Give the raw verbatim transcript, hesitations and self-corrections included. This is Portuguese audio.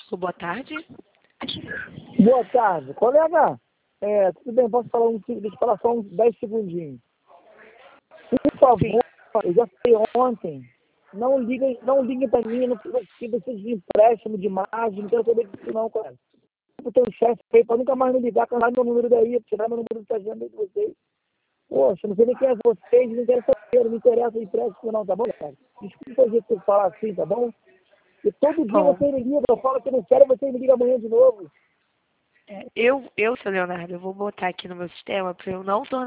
Alô, boa tarde. Boa tarde. Colega, é, tudo bem, posso falar um, deixa eu falar só uns dez segundinhos. Por favor, Sim. eu já sei ontem, não liguem, não liguem para mim, não precisa de empréstimo de margem, não quero saber disso não, cara. O teu chefe aí, para nunca mais me ligar, calar meu número daí, tirar meu número da agenda de vocês. Poxa, não sei nem quem é vocês, não quero saber, não me interessa o empréstimo não, tá bom, cara? Desculpa o jeito que eu falar assim, tá bom? E todo dia Bom, você me liga, eu falo que eu não quero, você me liga amanhã de novo. é, eu, eu, seu Leonardo, eu vou botar aqui no meu sistema para eu não tornar